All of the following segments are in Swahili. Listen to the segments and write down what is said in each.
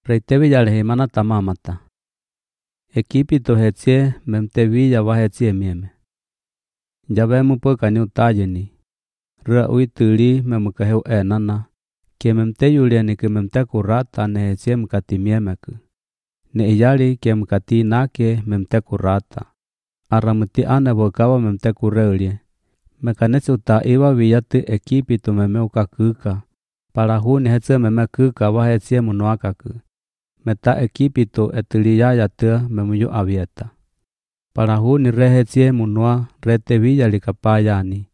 Reitevilla lehimana tamamata. Ekipito hetsie memtevilla wahetsie mieme. Javemu poka ni utayeni. Ra uitili memukaheu enana. Ke memteyuliani ke memtekurata ne hetsie mkati miemeku. Ne iyali ke mkati nake memtekurata. Aramuti ane vokawa memtekureulie. Mekanesi utaiwa viyatu ekipito memeuka kuka. Parahuni hetsie memekuka wahetsie munuakaku. Meta ekipito etiliyaya tua memuyu avieta. Parahuni rehetsie munua retevilla likapayani.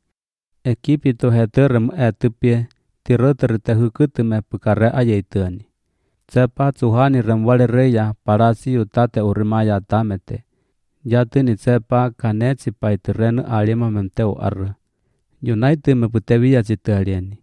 Ekipito heteremu etupie tiroterite hukutu me pukare ayeituani. Tsepa Tuhani remwale reya parasi utate urimaya tamete. Yatini tsepa kanetsi paitirenu alima memteu arru. Yunaitu meputevilla chitalieni.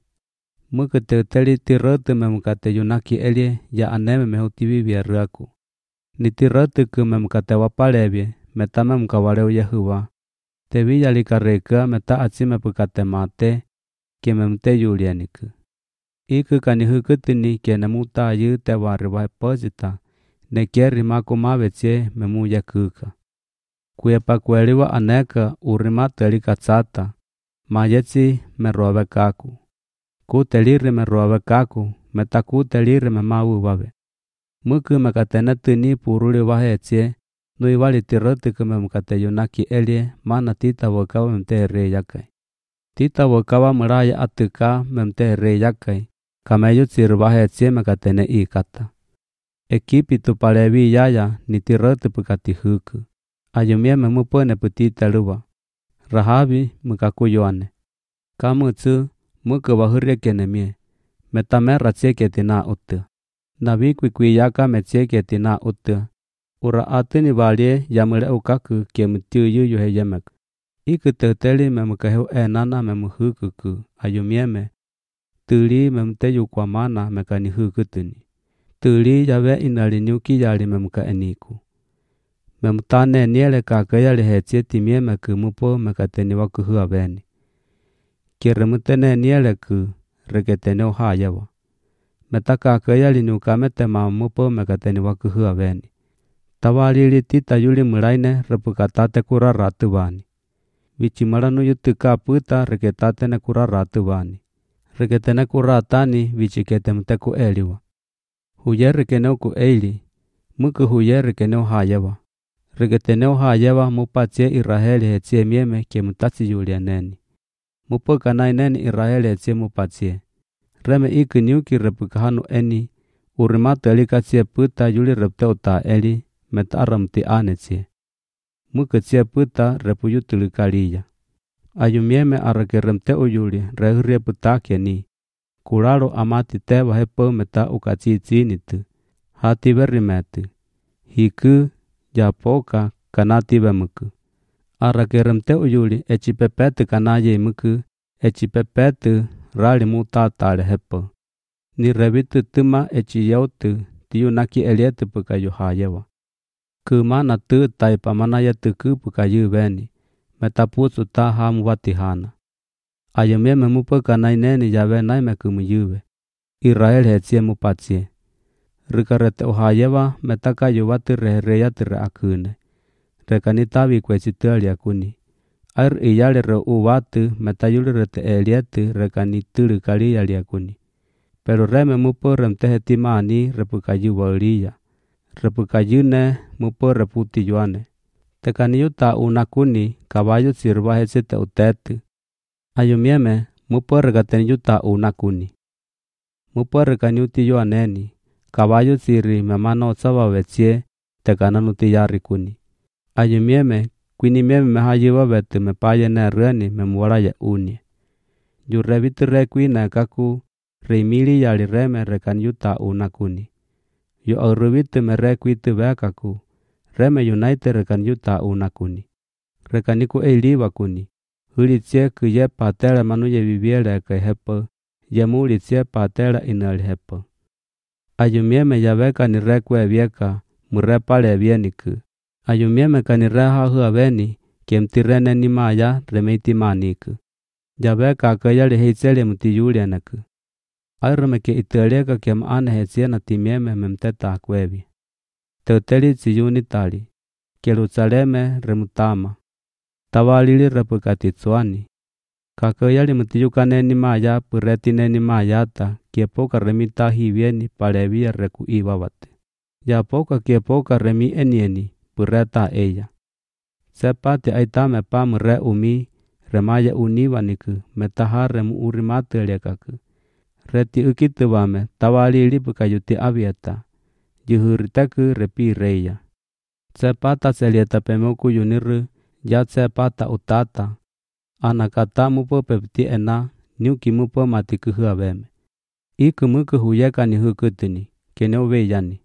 Mukuteuteli tirotu memukate yunaki elie ya aneme mehutivivia ruaku. Ni tirotuku memukate wapalevie meta memukawaleu Yehuwa. Tevilla likareka meta atsime pukate mate ke memteyulieniku. Iku kanihukutini ke nemuta yu tewariwa posita ne keri makumavetsie memuya kuka. Kuyepa kueliwa aneka urimate katsata mayetsi meruavekaku. Kuteliri meruavekaku meta kuteliri memauwave. Muku mekatenetini puruli wahetsie nuivali tirotuku memukate yunaki elie mana tita vokawa memtehere yakai. Tita vokawa muraya atuka memtehere yakai. Kameyutsir wahetsie mekatene ikata. Ekipito palevi yaya ni tirotu pukati huku. Ayumie memupone putita luwa. Rahabi mukakuyoane. Kamutsu muku wahurie kenemie. Metamera tsieketina utu. Navikwi yaka metsieketina utu. Ura atuni valie yamule ukaku ke mutiuyu yuheyemek. Iku teuteli memukaheu enana memuhukuku ayumieme. Tuli memteyu kwa mana mekani hukutuni. Tuli yawe inalinyuki yali memuka eniku. Memutane niele kakaya lehetsie timie ku mupo mekateni wakuhua veni. Kiremutene niele ku reketene uhayawa. Metakakaya linyukamete mamupo mekateni wakuhua veni. Tawalili tita yuli mulaine repukatate kuraratu vani. Vichimaranu yutuka puta reketatene kuraratu vani. Reketene kuratani vichikete mteku eliwa. Huye rekeneu ku eli, muku huye rekeneu hayewa. Reketeneu hayewa mupatsie Israeli hetsie mieme ke mutatsi yulianeni. Mupoka naineni Israeli hetsie mupatsie. Reme iku niuki repukahanu eni, urimatu elikatsie puta yuli repte uta eli, meta aramti anetsie. Muku tsie puta repuyutulikaliya. Ayumieme arake remte uyuli rehurie putakeni. Kulalo amati tewa hepo meta ukatsitsinitu. Hati verimetu. Hiku japoka kanati vemuku. Arake remte uyuli echipepetu kanaye muku. Echipepetu rali mutatale hepo. Ni revitu tuma echiyautu tiyunaki elietu pukayu hayewa. Kumana tu taipamana yetuku pukayu veni. Metaputsu ta hamu watihana. Ayumie memupoka naineni yawe naime kumuyuwe. Israel hetsie mupatsie. Rikarete uhayewa metaka yuwatu rehereyatire akune. Rekanitavi kwechitualia kuni. Air iyale re uwatu metayuli rete elietu rekanitulu kalialia kuni. Pero reme mupo remtehetimani repukayu wauliya. Repukayune mupo reputi yuane. Tekaniyuta unakuni kabayu sirwa hetsite utetu. Ayumieme mupo rekateniyuta unakuni. Mupo rekaniuti yuaneni. Kabayu siri memano sawa vetsie tekananuti yari kuni. Ayumieme kwinimieme mehayiwa vetu mepayene rueni memuwalaye unie. Yurevitu rekwine kaku reimili yali reme rekaniyuta unakuni. Yu auruvitu merekwitu vekaku. Reme yunaite rekaniyuta unakuni. Rekaniku eiliwa kuni. Hulitsie kuye patele manuye viviele ke hepo. Yemulitsie patele inali hepo. Ayumieme yaveka nirekwe vieka murepale vieniku. Ayumieme kanireha hua veni kemtirene nimaya remeiti maniku. Yaveka kaya lihitsele mutiyulianaku. Airme ke itelega ke maane hesia na timieme memteta kwevi. Teuteli tsiyuni tali. Yerusaleme remutama. Tawalili repukatitsuani. Kakayali mutiyukaneni maya puretineni mayata kiepoka remita hivieni palevia reku iwawate. Yapoka kiepoka remi enieni pureta eya. Sepati aitame pamu re umi remaya univaniku metahare mu urimateliakaku. Reti ukituvame tawalili pukayuti avieta. Juhuritaku repi reya. Sepata selieta pemoku yuniru ya sepata utata. Anakata mupo pepti ena nyuki mupo matiku huaveme. Iku muku huyekani hukutini keneveyani.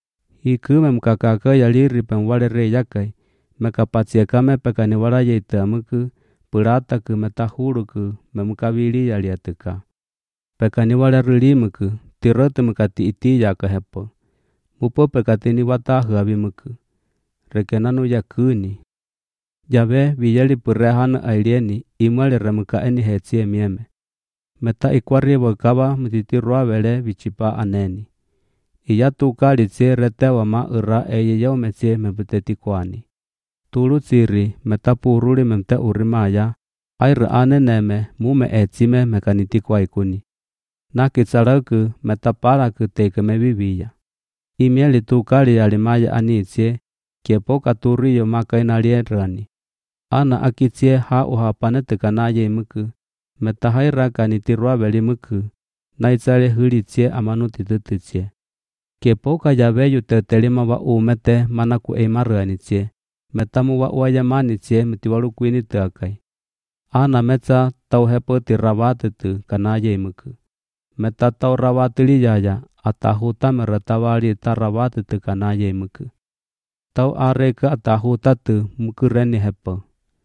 Iku memkakaka yaliri pemwale reyakai mekapatsiekame pekani walayeita muku purataku metahuruku memukavili yaliatuka. Pekani wale rilimuku tirotu mukati iti yakahepo. Mupo pekatini watahu avimuku. Rekenanu yakuni. Jabe viyeli purehanu ailieni imwali remukaeni hetsie mieme. Meta ikwari wakaba mutitirua vele vichipa aneni. Iyatu kalitsie retewa ma ura eyeyau metsie meputeti kwani. Tulu tsiri meta puruli memte urimaya. Air aneneme mume etsime mekaniti kwa ikuni. Nakitsaraku meta paraku teke meviviya. Imieli tukali alimaya anitsie. Kiepoka turiyo makaina lierani. Ana akitsie ha uhapane tekanaye muku. Metahaira kanitirua veli muku. Naitsale hulitsie amanuti tututsie. Kiepoka yaveyu tetelima wa umete manaku eimaruanitsie. Metamu wa uayamanitsie mutiwalukuini teakai. Ana metsa tauhepo tirawatutu kanaye muku. Meta tau rawatuli yaya atahuta meretawali tarawatutu kanaye muku. Tau areka atahutatu mukureni hepo.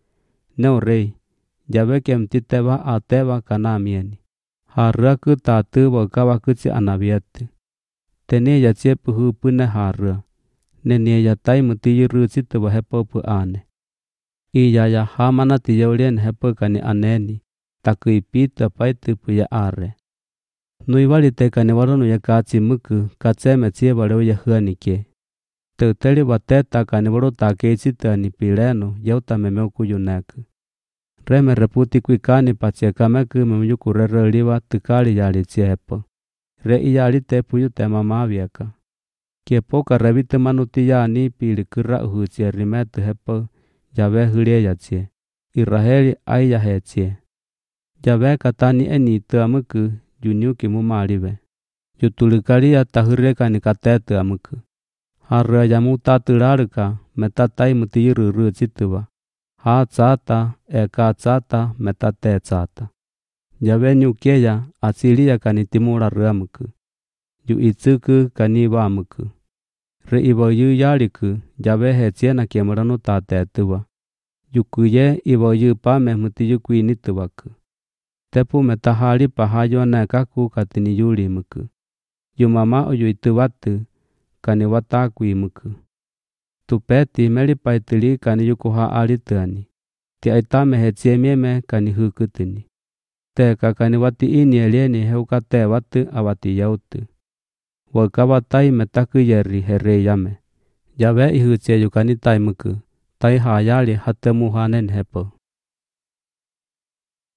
Neu rei, jabe kemtitewa atewa kanamieni. Haraku tatu wakawa kutsi anaviatu. Tene yatsie puhu pune hara. Nene yatai mutiyiru tsituwa hepo pu ane. Iya ya hamana tiyaulien hepo kani aneni. Taku ipita paitu puya are. Nuiwali tekani waronu ya katsi muku katseme tsie waleu ya huanike. Teuteli wateta kani walu takeitsita ni pileno yauta memeuku yuneku. Reme reputi kuikani patsiekameku memyuku rereliwa tukali yalitsie hepo. Re iyali te puyu tema maviaka. Kiepoka revite manuti yani pili kura uhutsie rimetu hepo jabe hulie yatsie. Iraheli aya hetsie. Jabe katani eni tuamuku yunyuki mumalive. Yutulikali ya tahurekani katetu amuku. Harra yamu tatularuka metatai mutiyiru tsituwa. Ha tsata eka tsata metate tsata. Jabe nyukeya asilia kanitimura ruamuku. Yu itsuku kaniwamuku. Re ibo yu yaliku jabe hetsiena kiemuranu tatetuwa. Yukuye ibo yu pame mutiyukuinituwaku. Tepu metahali pahayo nekaku katini yulimuku. Yu mama uyu ituwatu. Kani watakui muku. Tupeti meli paitili kani yukuha alituani. Ti aitame hetsie mieme kani hukutini. Teka kani wati ini elieni heukate watu awati yautu. Wakawatai metaku yeri hereyame. Jabe ihutsie yukani tai muku. Tai hayali hatemuhanen hepo.